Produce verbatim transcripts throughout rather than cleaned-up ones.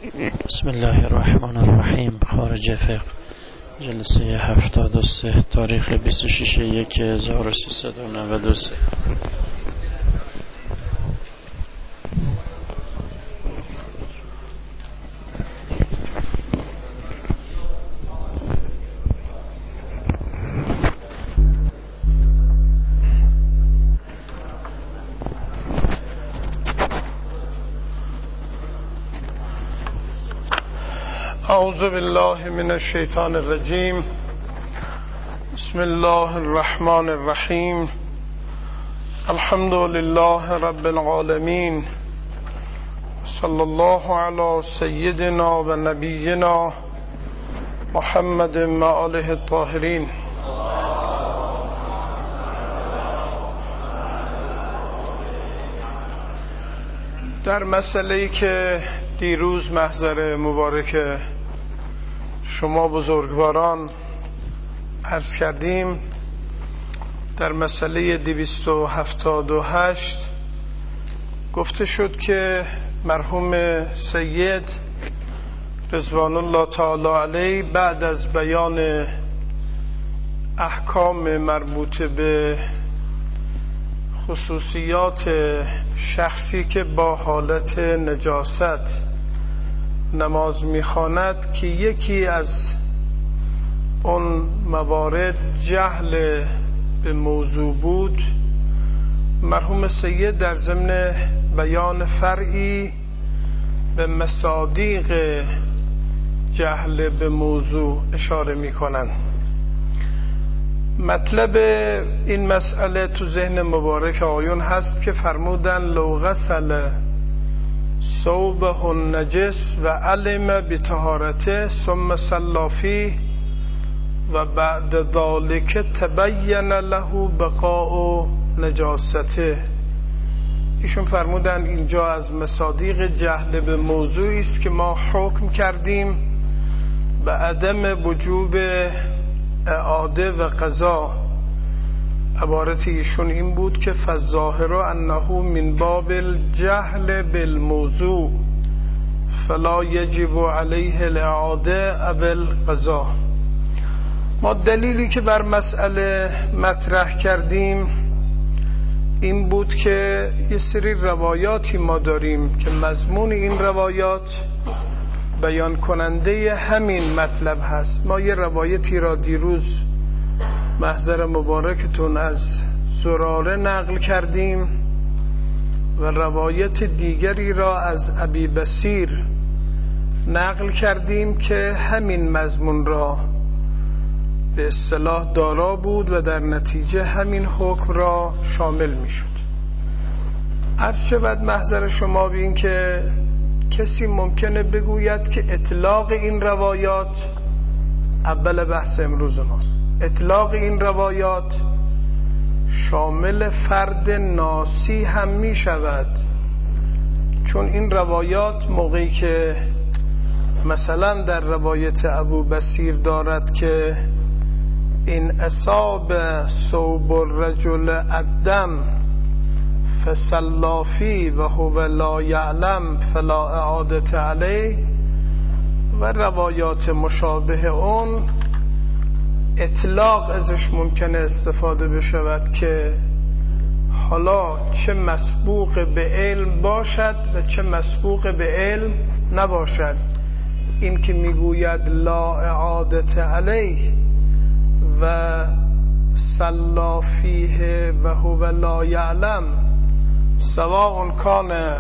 بسم الله الرحمن الرحیم. خارج فقه جلسه هفتاد و سه تاریخ بیست و شش یک هزار و سیصد و نود و سه. اعوذ بالله من الشیطان الرجیم. بسم الله الرحمن الرحیم. الحمد لله رب العالمین. صلی الله علی سیدنا و نبینا محمد و آله الطاهرین. در مسئله‌ای که دیروز محضر مبارک شما بزرگواران عرض کردیم، در مسئله دویست و هفتاد و هشت گفته شد که مرحوم سید رضوان الله تعالی علیه بعد از بیان احکام مربوط به خصوصیات شخصی که با حالت نجاست نماز میخواند که یکی از اون موارد جهل به موضوع بود، مرحوم سید در ضمن بیان فرعی به مصادیق جهل به موضوع اشاره میکنند. مطلب این مسئله تو ذهن مبارک آیون هست که فرمودن لو غسل ثوبه النجس و علم بطهارته ثم صلی فیه و بعد ذلك تبین له بقاء نجاسته. ایشون فرمودن اینجا از مصادیق جهل به موضوعی است که ما حکم کردیم به عدم وجوب اعاده و قضا. عبارت ایشون این بود که فالظاهر انه من باب الجهل بالموضوع فلا یجب علیه الاعاده او القضا. ما دلیلی که بر مسئله مطرح کردیم این بود که یه سری روایاتی ما داریم که مضمون این روایات بیان کننده همین مطلب هست. ما یه روایتی را دیروز محضر مبارکتون از زراره نقل کردیم و روایت دیگری را از ابی بصیر نقل کردیم که همین مضمون را به اصطلاح دارا بود و در نتیجه همین حکم را شامل می شد. عرض شود محضر شما بین که کسی ممکنه بگوید که اطلاق این روایات اول بحث امروز ماست. اطلاق این روایات شامل فرد ناسی هم می شود، چون این روایات موقعی که مثلا در روایت ابو بصیر دارد که این اصاب ثوب الرجل الدم فصلی فیه و هو لا یعلم فلا اعاده علیه و روایات مشابه اون، اطلاق ازش ممکنه استفاده بشود که حالا چه مسبوق به علم باشد و چه مسبوق به علم نباشد. این که میگوید لا اعاده علیه و صلی فیه و هو لا یعلم سواء کان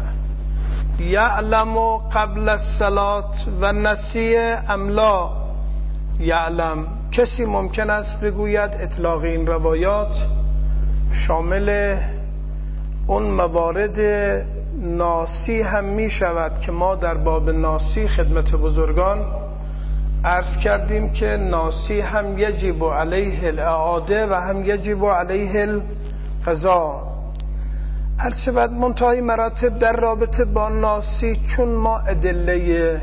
یعلم قبل الصلاة و نسی ام لا یعلم. کسی ممکن است بگوید اطلاق این روایات شامل اون موارد ناسی هم می شود که ما در باب ناسی خدمت بزرگان عرض کردیم که ناسی هم یجب علیه الاعاده و هم یجب علیه القضا. عرض شود منتهای مراتب در رابطه با ناسی، چون ما ادله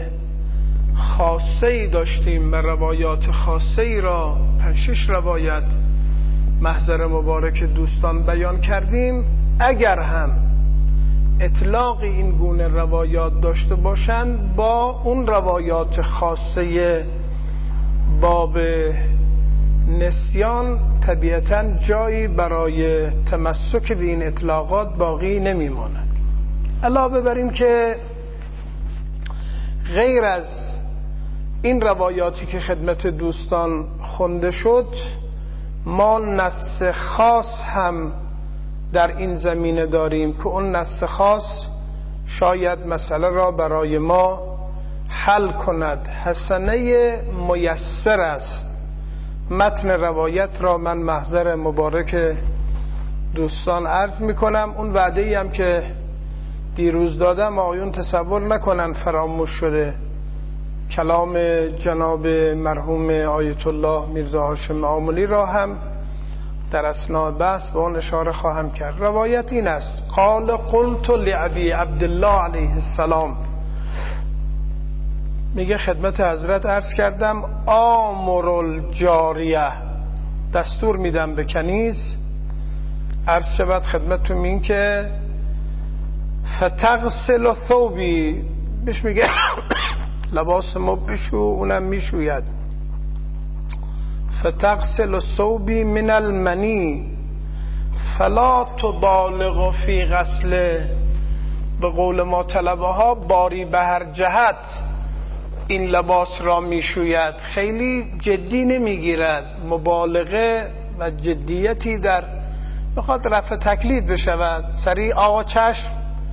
خاصه ای داشتیم و روایات خاصه ای را پنج روایت محضر مبارک دوستان بیان کردیم، اگر هم اطلاق این گونه روایات داشته باشند با اون روایات خاصه باب نسیان طبیعتاً جایی برای تمسک به این اطلاقات باقی نمیماند. علاوه بر این که غیر از این روایاتی که خدمت دوستان خونده شد، ما نص خاص هم در این زمینه داریم که اون نص خاص شاید مسئله را برای ما حل کند. حسنه میسر است. متن روایت را من محضر مبارک دوستان عرض میکنم. اون وعده‌ای هم که دیروز دادم آیون تصور نکنن فراموش شده. کلام جناب مرحوم آیت الله میرزا هاشم آملی را هم در اثناء بحث به آن اشاره خواهم کرد. روایت این است: قال قلت لابی عبدالله علیه السلام، میگه خدمت حضرت عرض کردم آمر الجاریه، دستور میدم به کنیز عرض شود خدمتتون این که فتغسل ثوبی، بهش میگه لباس ما بشو، اونم میشوید. فتغسل ثوبی من المنی فلا تبالغ فی غسله، به قول ما طلبه ها باری به هر جهت این لباس را میشوید، خیلی جدی نمیگیرد، مبالغه و جدیتی در بخواد رفع تکلیف بشود. سریع آقا چشم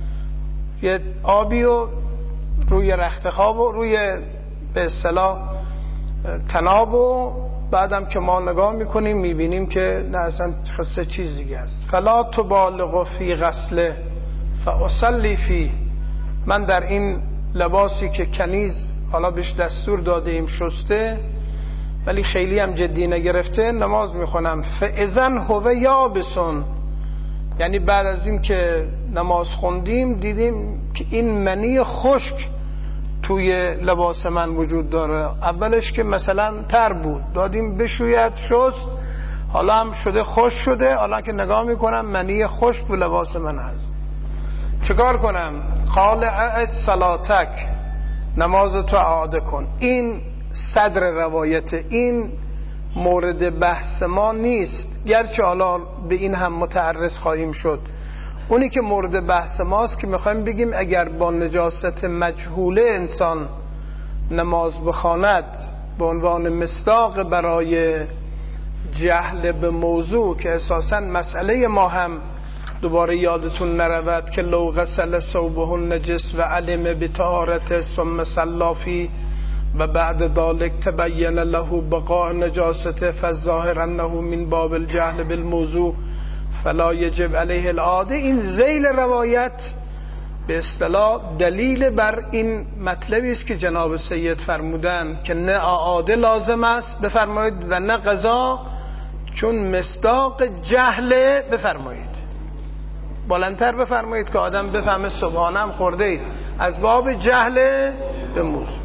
یه آبی و روی رخت خواب و روی به اصطلاح تناب و بعدم که ما نگاه میکنیم میبینیم که نه اصلا خسته چیز دیگه است. فلا تبالغ فی غسله فاصلی فی، من در این لباسی که کنیز حالا بهش دستور داده ایم شسته ولی خیلی هم جدی نگرفته نماز میخونم. فاذن هو یابسون، یعنی بعد از این که نماز خوندیم دیدیم که این منی خشک توی لباس من وجود داره. اولش که مثلا تر بود دادیم بشوید شست، حالا هم شده خوش شده، حالا که نگاه میکنم منی خشک تو لباس من هست. چیکار کنم؟ قال اعد صلاتک، نماز تو اعاده کن. این صدر روایت، این مورد بحث ما نیست، گرچه حالا به این هم متعرض خواهیم شد. اونی که مورد بحث ماست که میخوایم بگیم اگر با نجاست مجهوله انسان نماز بخواند به عنوان مصداق برای جهل به موضوع، که اساساً مسئله ما هم دوباره یادتون نرود که لو غسل ثوبه النجس و علم بطهارته ثم صلی فیه و بعد ذلك تبین له بقاء نجاسته فالظاهر انه من باب الجهل بالموضوع فلا یجب علیه الاعاده. این ذیل روایت به اصطلاح دلیل بر این مطلبی است که جناب سید فرمودن که نه اعاده لازم است بفرمایید و نه قضا، چون مصداق جهل بفرمایید. بلندتر بفرمایید که آدم بفهمه سبحانم خورده اید، از باب جهل به موضوع.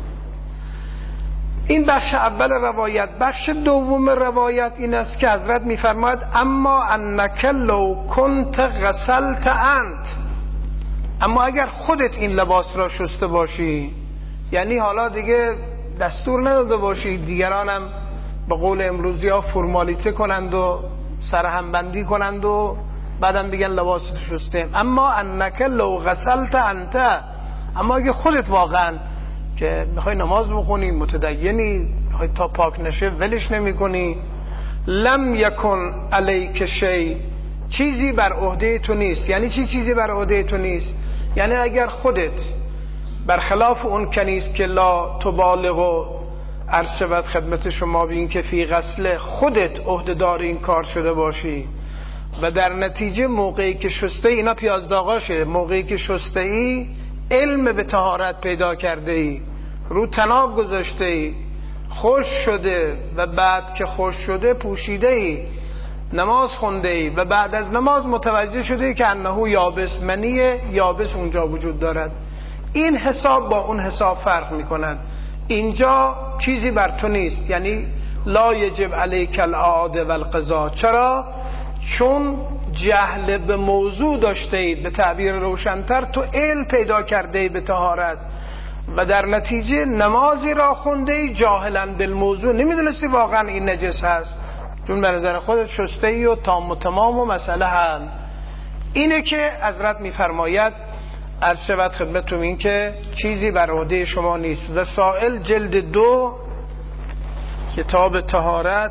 این بخش اول روایت. بخش دوم روایت این است که حضرت میفرماید اما انک لو کنت غسلت انت، اما اگر خودت این لباس را شسته باشی، یعنی حالا دیگه دستور نداده باشی دیگرانم به قول امروزی ها فرمالیته کنند و سرهمبندی کنند و بعدم بگن لباست شسته. اما انک لو غسلت انت، اما اگه خودت واقعا که میخوای نماز بخونی، متدینی، میخوای تا پاک نشه ولش نمی کنی، لم یکن علیک شی، چیزی بر عهده تو نیست. یعنی چی چیزی بر عهده تو نیست؟ یعنی اگر خودت برخلاف اون کنیست که لا تبالغ و عرض شود خدمت شما بین که فی غسله، خودت عهده‌دار این کار شده باشی و در نتیجه موقعی که شسته ای، اینا پیازداغاشه، موقعی که شسته ای علم به طهارت پیدا کرده ای، رو تناب گذاشته ای، خوش شده و بعد که خوش شده پوشیده ای، نماز خونده ای و بعد از نماز متوجه شده ای که انه یابس، منی یابس اونجا وجود دارد. این حساب با اون حساب فرق میکنند. اینجا چیزی بر تو نیست، یعنی لا یجب علیک الاعاده والقضا. چرا؟ چون جهل به موضوع داشته اید، به تعبیر روشنتر تو علم پیدا کرده ای به طهارت و در نتیجه نمازی را خونده ای جاهلا بالموضوع، نمیدونستی واقعا این نجس هست، چون به نظر خودت شسته ای و تام و تمام و مسئله حل. اینه که حضرت میفرماید عرض شود خدمتتون این که چیزی بر عهده شما نیست. وسائل جلد دو کتاب طهارت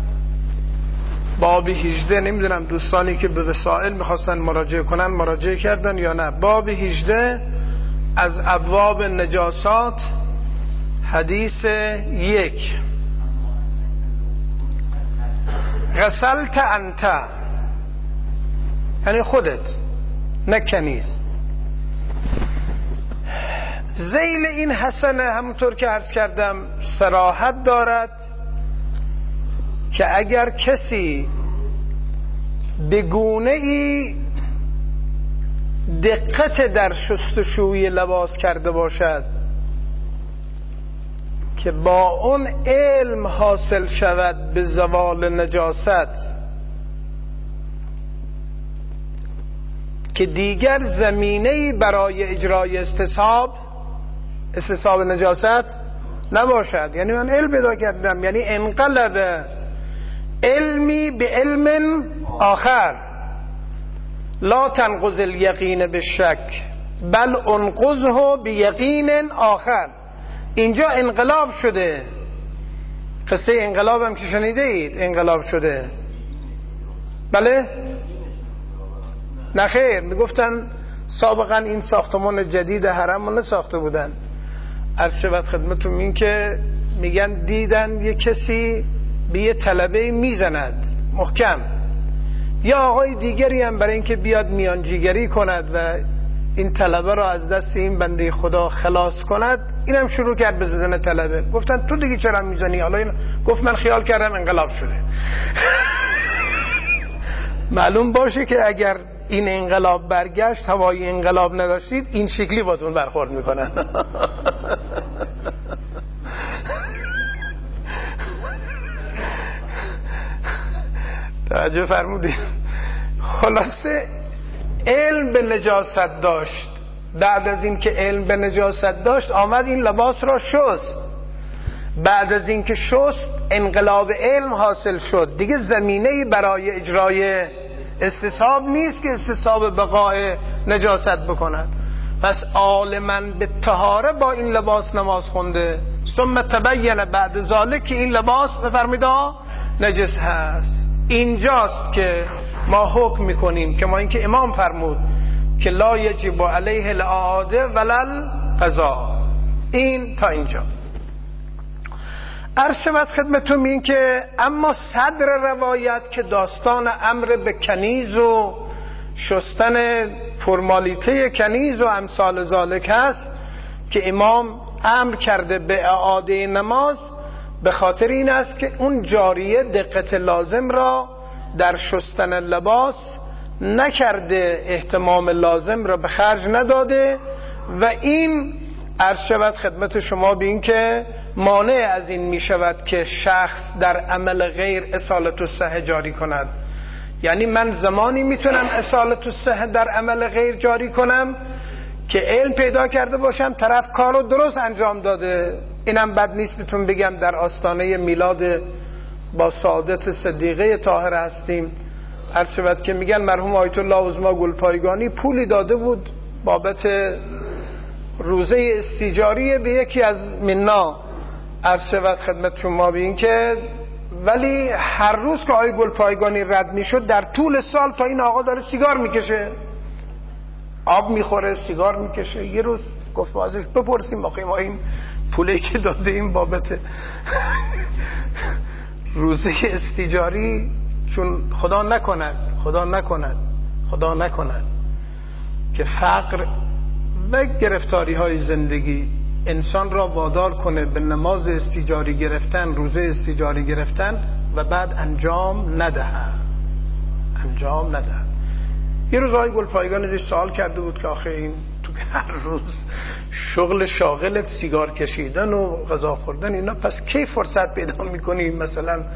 باب هجده، نمیدونم دوستانی که به وسائل میخواستن مراجعه کنن مراجعه کردن یا نه. باب هجده از ابواب نجاسات، حدیث یک: غسلت انت، یعنی خودت، نه کنیز. ذیل این حسنه همونطور که عرض کردم صراحت دارد که اگر کسی به گونه ای دقت در شستشوی لباس کرده باشد که با اون علم حاصل شود به زوال نجاست، که دیگر زمینه‌ای برای اجرای استصحاب استصحاب نجاست نباشد. یعنی من علم پیدا کردم، یعنی انقلب علمی به علم آخر، لا تنقض الیقین بالشک بل انقضه بیقین آخر. اینجا انقلاب شده، قصه انقلاب هم که شنیده اید، انقلاب شده. بله؟ نخیر، میگفتن سابقا این ساختمان جدید حرم رو نساخته بودن. عرض شود خدمتتون این که میگن دیدن یه کسی به یه طلبه میزند محکم، یا آقای دیگری هم برای اینکه بیاد میانجیگری کند و این طلبه را از دست این بنده خدا خلاص کند، اینم شروع کرد به زدن طلبه. گفتن تو دیگه چرا میزنی؟ حالا این گفت من خیال کردم انقلاب شده. معلوم باشه که اگر این انقلاب برگشت، هوای انقلاب نداشتید، این شکلی باتون برخورد میکنن. توجه فرمودید؟ خلاصه علم به نجاست داشت. بعد از این که علم به نجاست داشت آمد این لباس را شست. بعد از این که شست انقلاب علم حاصل شد، دیگه زمینه‌ای برای اجرای استصحاب نیست که استصحاب بقای نجاست بکند. پس عالماً به طهاره با این لباس نماز خونده، ثم تبین بعد ذالک که این لباس بفرمایید نجس هست. اینجاست که ما حکم میکنیم که ما اینکه امام فرمود که لا یجب علیه الاعاده ولل قضا. این تا اینجا عرض شود خدمتون این که اما صدر روایت که داستان امر به کنیز و شستن فرمالیته کنیز و امثال ذالک هست که امام امر کرده به اعاده نماز، به خاطر این است که اون جاریه دقت لازم را در شستن لباس نکرده، اهتمام لازم را به خرج نداده و این عرض شود خدمت شما به این که مانع از این می شود که شخص در عمل غیر اصالت الصحه جاری کند. یعنی من زمانی میتونم اصالت الصحه در عمل غیر جاری کنم که علم پیدا کرده باشم طرف کارو درست انجام داده. اینم بد نیست بهتون بگم در آستانه میلاد با سعادت صدیقه طاهره هستیم. عرض شود که میگن مرحوم آیت الله عظما گلپایگانی پولی داده بود بابت روزه استیجاری به یکی از منا. عرض شود خدمت شما به این که ولی هر روز که آقای گلپایگانی رد میشد در طول سال تا این آقا داره سیگار میکشه، آب میخوره، سیگار میکشه. یه روز گفت ازش بپرسیم آخه ما این پولی که داده این بابت روزه استیجاری، چون خدا نکند خدا نکند خدا نکند که فقر و گرفتاری های زندگی انسان را وادار کنه به نماز استیجاری گرفتن، روزه استیجاری گرفتن و بعد انجام ندهد انجام ندهد. یه روز آقای گلپایگان ازش سوال کرده بود که آخه این تو که هر روز شغل شاغلت سیگار کشیدن و غذا خوردن اینا، پس کی فرصت پیدا میکنی مثلا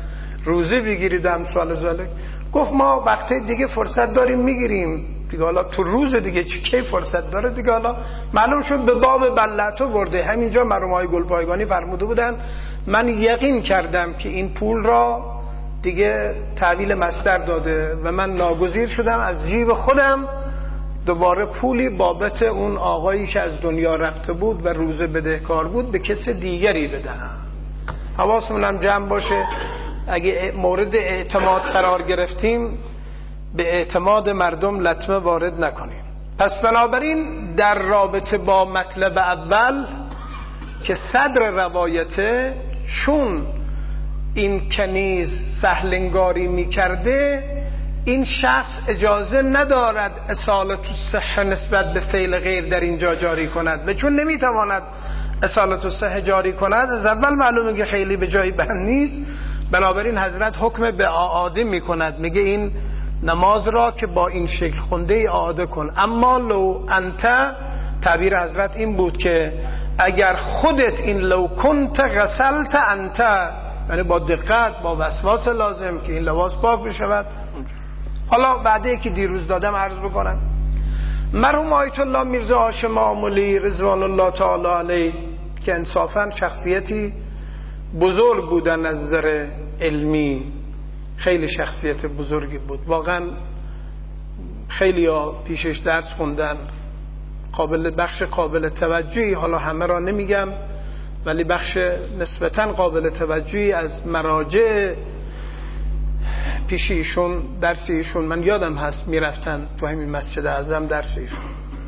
روزه بگیرید امثال ذالک. گفت ما وقتی دیگه فرصت داریم میگیریم دیگه، حالا تو روز دیگه چی کی فرصت داره دیگه. حالا معلوم شد به باب بلعتو برده. همینجا مرحومای گلپایگانی فرموده بودن من یقین کردم که این پول را دیگه تحویل مصدر داده و من ناگزیر شدم از جیب خودم دوباره پولی بابت اون آقایی که از دنیا رفته بود و روزه بدهکار بود به کس دیگری بدهم. حواسمون هم جمع باشه اگه مورد اعتماد قرار گرفتیم به اعتماد مردم لطمه وارد نکنیم. پس بنابراین در رابطه با مطلب اول که صدر روایته، چون این کنیز سهلنگاری می کرده، این شخص اجازه ندارد اصالت الصحه نسبت به فعل غیر در اینجا جاری کند و چون نمی تواند اصالت الصحه جاری کند از اول معلومه که خیلی به جایی بند نیست. بنابراین حضرت حکم به اعاده می کند، میگه این نماز را که با این شکل خونده اعاده کن. اما لو انت، تعبیر حضرت این بود که اگر خودت این لو کنت غسلت انت، یعنی با دقت با وسواس لازم که این لباس پاک بشود. حالا بعدی که دیروز دادم عرض بکنم، مرحوم آیت الله میرزا هاشم آملی رضوان الله تعالی علیه که انصافا شخصیتی بزرگ بودن از نظر علمی، خیلی شخصیت بزرگی بود واقعا. خیلی ها پیشش درس خوندن، قابل بخش قابل توجهی، حالا همه را نمیگم ولی بخش نسبتاً قابل توجهی از مراجع پیش ایشون درس ایشون من یادم هست میرفتن تو همین مسجد اعظم درس ایشون.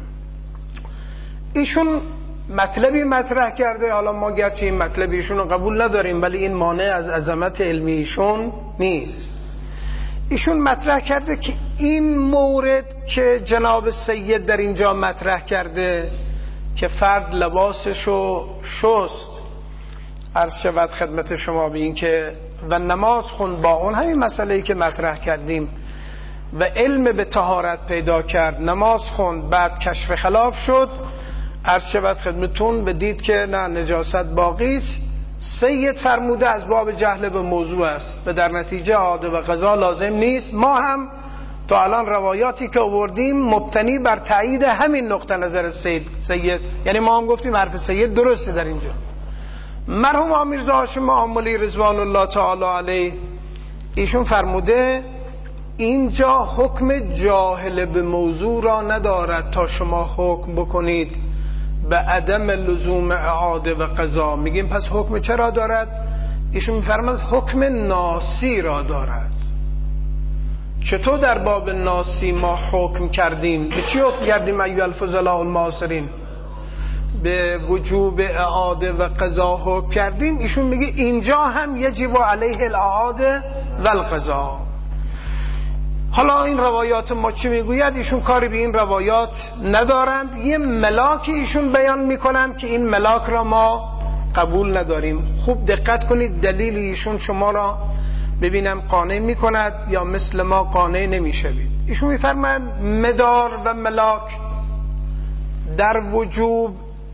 ایشون مطلبی مطرح کرده، حالا ما گرچه این مطلب ایشون رو قبول نداریم ولی این مانع از عظمت علمی ایشون نیست. ایشون مطرح کرده که این مورد که جناب سید در اینجا مطرح کرده که فرد لباسشو شست، عرض شود خدمت شما به این که و نماز خوند با اون همین مسئله‌ای که مطرح کردیم و علم به طهارت پیدا کرد، نماز خوند بعد کشف خلاف شد، عرض شود خدمتون به دید که نه نجاست باقی است. سید فرموده از باب جهل به موضوع است و در نتیجه عاده و قضا لازم نیست. ما هم تا الان روایاتی که آوردیم مبتنی بر تایید همین نقطه نظر سید سید یعنی ما هم گفتیم حرف سید درسته. در اینجا مرحوم میرزا هاشم آملی رضوان الله تعالی علیه ایشون فرموده اینجا حکم جاهل به موضوع را ندارد تا شما حکم بکنید به عدم لزوم اعاده و قضا. میگیم پس حکم چرا دارد؟ ایشون میفرماید حکم ناسی را دارد. چطور در باب ناسی ما حکم کردیم؟ به چی حکم کردیم ایها الفضلاء المعاصرین؟ به وجوب اعاده و قضا حکم کردیم. ایشون میگه اینجا هم یجب علیه الاعاده و القضا. حالا این روایات ما چی میگوید؟ ایشون کاری به این روایات ندارند، یه ملاک ایشون بیان میکنند که این ملاک را ما قبول نداریم. خوب دقت کنید دلیل ایشون شما را ببینم قانع میکند یا مثل ما قانع نمیشوید. ایشون میفرمایند مدار و ملاک در وجوب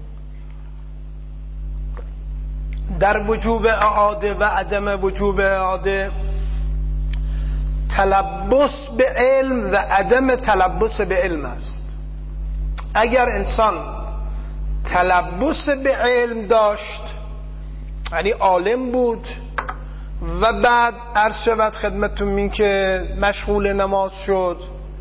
در وجوب اعاده و عدم وجوب اعاده تلبس به علم و عدم تلبس به علم است. اگر انسان تلبس به علم داشت یعنی عالم بود و بعد عرض شود خدمتتون این که مشغول نماز شد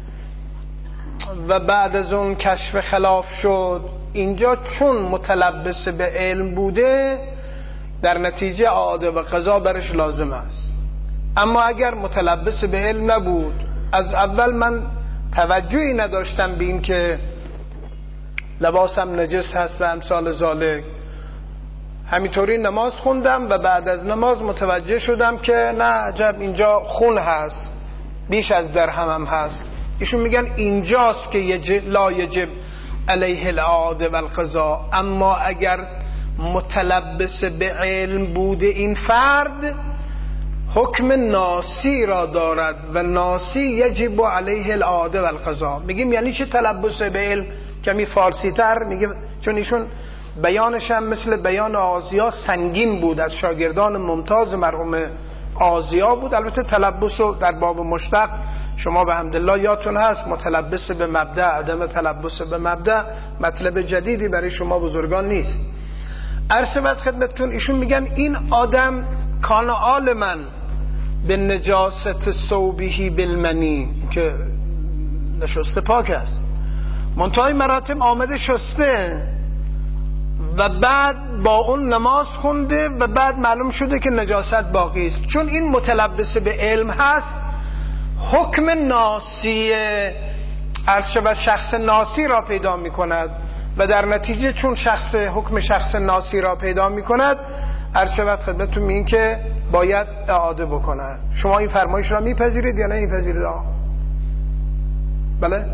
و بعد از اون کشف خلاف شد، اینجا چون متلبس به علم بوده در نتیجه اعاده و قضا برش لازم است. اما اگر متلبس به علم نبود، از اول من توجهی نداشتم به این که لباسم نجس هست و امثال ذالک، همینطوری نماز خوندم و بعد از نماز متوجه شدم که نه عجب اینجا خون هست بیش از درهمم هست. ایشون میگن اینجاست که یجب لا یجب علیه الاعاده و القضا. اما اگر متلبس به علم بوده این فرد حکم ناسی را دارد و ناسی یجب علیه الاعاده و القضا. میگیم یعنی چه تلبس به علم؟ کمی فارسی تر میگه، چون ایشون بیانش هم مثل بیان آزیا سنگین بود از شاگردان ممتاز مرحوم آزیا بود. البته تلبس رو در باب مشتق شما به حمدالله یادتون هست، متلبس به مبدأ، عدم تلبس به مبدأ مطلب جدیدی برای شما بزرگان نیست. عرض شود خدمتتون ایشون میگن این آدم کان عالما به نجاست ثوبه بالمنی، که نشسته پاک است، منتهای مراتب آمده شسته و بعد با اون نماز خونده و بعد معلوم شده که نجاست باقی است. چون این متلبس به علم هست، حکم ناسی عرض شود شخص ناسی را پیدا می کند و در نتیجه چون شخص حکم شخص ناسی را پیدا می کند، عرض شود خدمتتون میگن که باید اعاده بکنن. شما این فرمایش را میپذیرید یا نه میپذیرید؟ آه بله.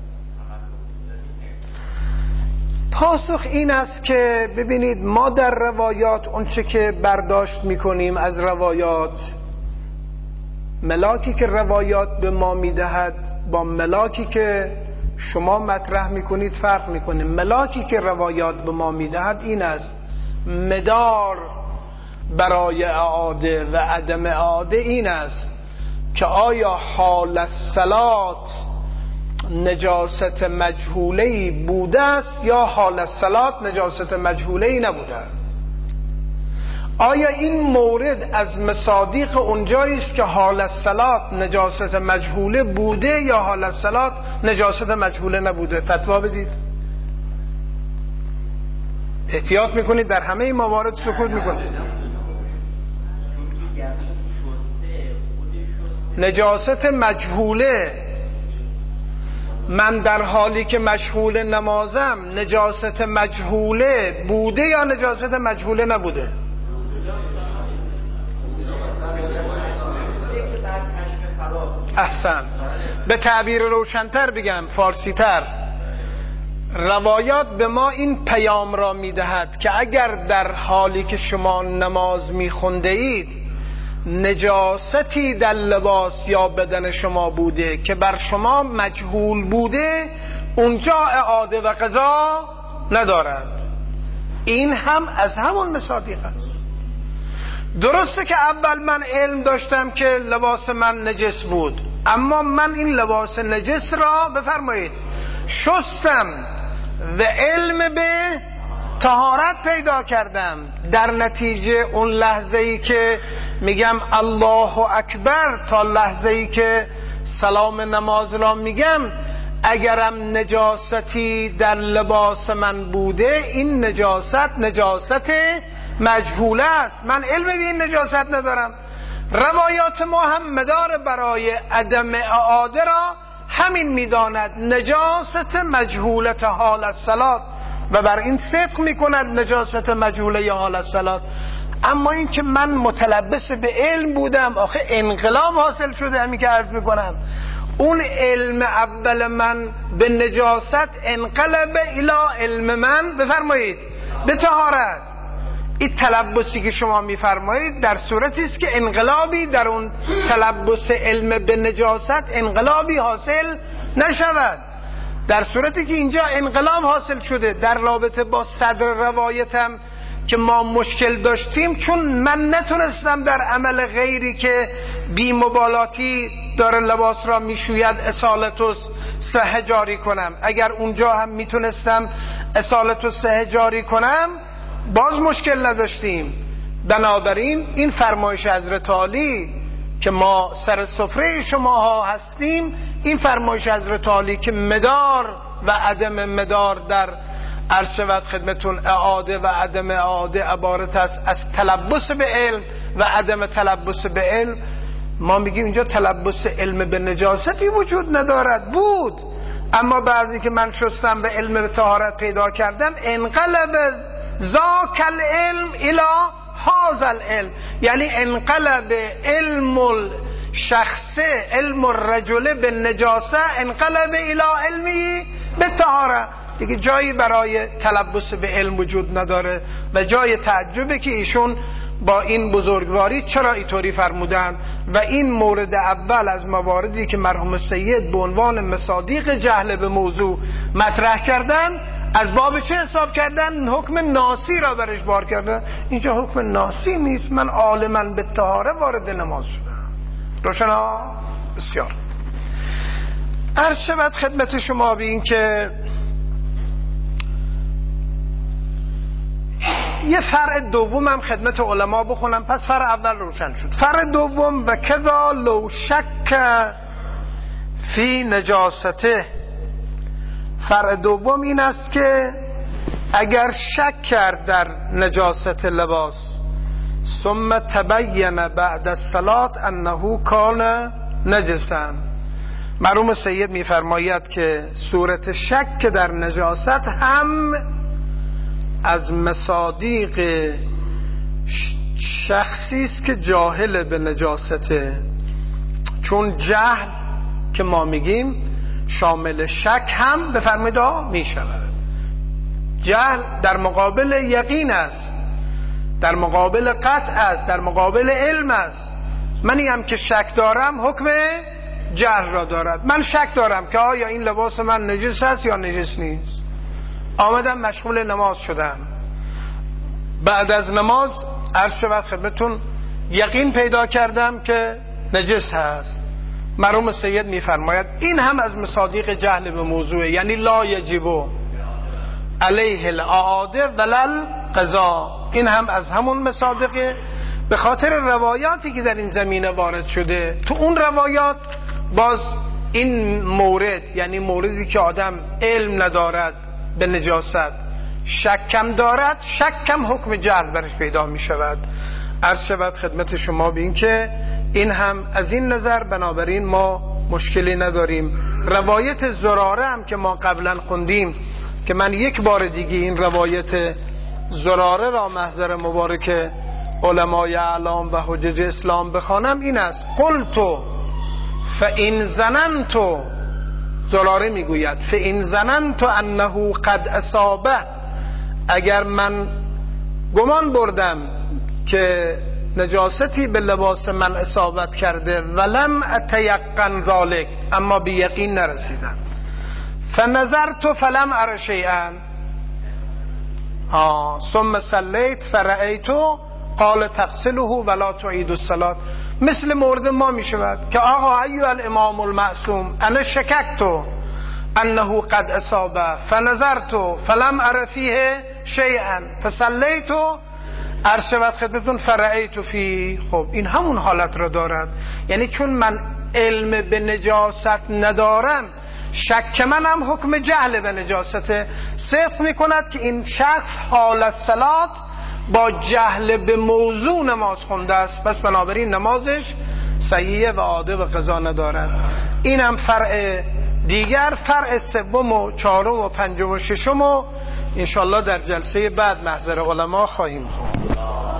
پاسخ این است که ببینید ما در روایات اون چه که برداشت میکنیم از روایات، ملاکی که روایات به ما میدهد با ملاکی که شما مطرح میکنید فرق میکنه. ملاکی که روایات به ما میدهد این است، مدار برای اعاده و عدم اعاده این است که آیا حال الصلات نجاست مجهوله‌ای بوده است یا حال الصلات نجاست مجهوله‌ای نبوده است. آیا این مورد از مصادیق اونجایی است که حال الصلات نجاست مجهوله بوده یا حال الصلات نجاست مجهوله نبوده؟ فتوا بدید. احتیاط میکنید در همه این موارد سکوت میکنید. نجاست مجهوله، من در حالی که مشغول نمازم نجاست مجهوله بوده یا نجاست مجهوله نبوده؟ احسن. به تعبیر روشن‌تر بگم، فارسی‌تر، روایات به ما این پیام را می‌دهد که اگر در حالی که شما نماز می‌خونده اید نجاستی در لباس یا بدن شما بوده که بر شما مجهول بوده، اونجا اعاده و قضا ندارد. این هم از همون مصادیق است. درسته که اول من علم داشتم که لباس من نجس بود، اما من این لباس نجس را بفرمایید شستم و علم به طهارت پیدا کردم. در نتیجه اون لحظه ای که میگم الله اکبر تا لحظه ای که سلام نماز را میگم، اگرم نجاستی در لباس من بوده، این نجاست نجاست مجهوله است، من علم به این نجاست ندارم. روایات ما هم مدار برای عدم اعاده را همین میداند، نجاست مجهولت حال الصلات، و بر این صدق میکند نجاست مجهوله حال الصلات. اما این که من متلبس به علم بودم، آخه انقلاب حاصل شده. همین که عرض میکنم اون علم اول من به نجاست انقلب الی علم من بفرمایید به طهارت. این تلبسی که شما میفرمایید در صورتی است که انقلابی در اون تلبس علم به نجاست انقلابی حاصل نشود. در صورتی که اینجا انقلاب حاصل شده. در رابطه با صدر روایتم که ما مشکل داشتیم، چون من نتونستم در عمل غیری که بی مبالاتی داره لباس را میشوید اصالت و صحه جاری کنم. اگر اونجا هم میتونستم اصالت و صحه جاری کنم باز مشکل نداشتیم. بنابراین این فرمایش حضرت عالی که ما سر سفره شماها هستیم، این فرمایش حضرت عالی که مدار و عدم مدار در عرض شود خدمتون اعاده و عدم اعاده عبارت است از تلبس به علم و عدم تلبس به علم. ما میگیم اینجا تلبس علم به نجاستی وجود ندارد، بود، اما بعضی که من شستم به علم به طهارت پیدا کردم انقلب ذاک العلم الی هذا العلم، یعنی انقلب علم الشخص علم الرجل به نجاسه انقلب الی علمی به طهارت. دیگه جایی برای تلبس به علم وجود نداره و جای تعجبه که ایشون با این بزرگواری چرا اینطوری فرمودن. و این مورد اول از مواردی که مرحوم سید به عنوان مصادیق جهل به موضوع مطرح کردن، از باب چه حساب کردن؟ حکم ناسی را برش بار کردن. اینجا حکم ناسی نیست، من عالما به طهاره وارد نماز شدم. روشنا؟ بسیار. عرض شود خدمت شما بین که یه فرع دوم هم خدمت علما بخونم، پس فرع اول روشن شد. فرع دوم: و کذا لو شک فی نجاسته. فرع دوم این است که اگر شک کرد در نجاست لباس، ثم تبین بعد الصلاة انه کان نجسا. مرحوم سید میفرماید که صورت شک در نجاست هم از مصادیق شخصی است که جاهل به نجاسته، چون جهل که ما میگیم شامل شک هم بفرمایید می شود. جهل در مقابل یقین است، در مقابل قطع است، در مقابل علم است. منی هم که شک دارم حکم جهل را دارد. من شک دارم که آیا این لباس من نجس است یا نجس نیست. آمدم مشغول نماز شدم، بعد از نماز عرض شود خدمتون یقین پیدا کردم که نجس هست. مرحوم سید میفرماید این هم از مصادیق جهل به موضوع، یعنی لا یجب علیه الاعاده ولل قضا. این هم از همون مصادیق، به خاطر روایاتی که در این زمینه وارد شده. تو اون روایات باز این مورد، یعنی موردی که آدم علم ندارد به نجاست، شکم دارد، شکم حکم جهل برش پیدا می شود. عرض شود خدمت شما بین که این هم از این نظر بنابراین ما مشکلی نداریم. روایت زراره هم که ما قبلا خوندیم، که من یک بار دیگه این روایت زراره را محضر مبارک علمای اعلام و حجج اسلام بخوانم، این است: قلتو فإن ظننتو، زراره میگوید فإن ظننتو انه قد اصابه، اگر من گمان بردم که نجاستی به لباس من اصابت کرده، ولم اتیقن ذلک، اما به یقین نرسیدم، فنظرت فلم ار شیئا ثم صلیت فرأیت قال تغسله ولا تعید الصلاة. مثل مورد ما می شود که آقا ایها الامام المعصوم انا شککت انه قد اصابه فنظرت فلم ار فیه شیئا فصلیت عرض شود خدمتون فرأیت فی. خب این همون حالت را دارد، یعنی چون من علم به نجاست ندارم، شک من هم حکم جهل به نجاسته. صدق می کند که این شخص حال الصلاة با جهل به موضوع نماز خونده است، پس بنابراین نمازش صحیحه و عاده و قضا ندارد. این هم فرع دیگر. فرع سوم و چهارم و پنجم و ششم و انشالله در جلسه بعد محضر علما خواهیم خوند.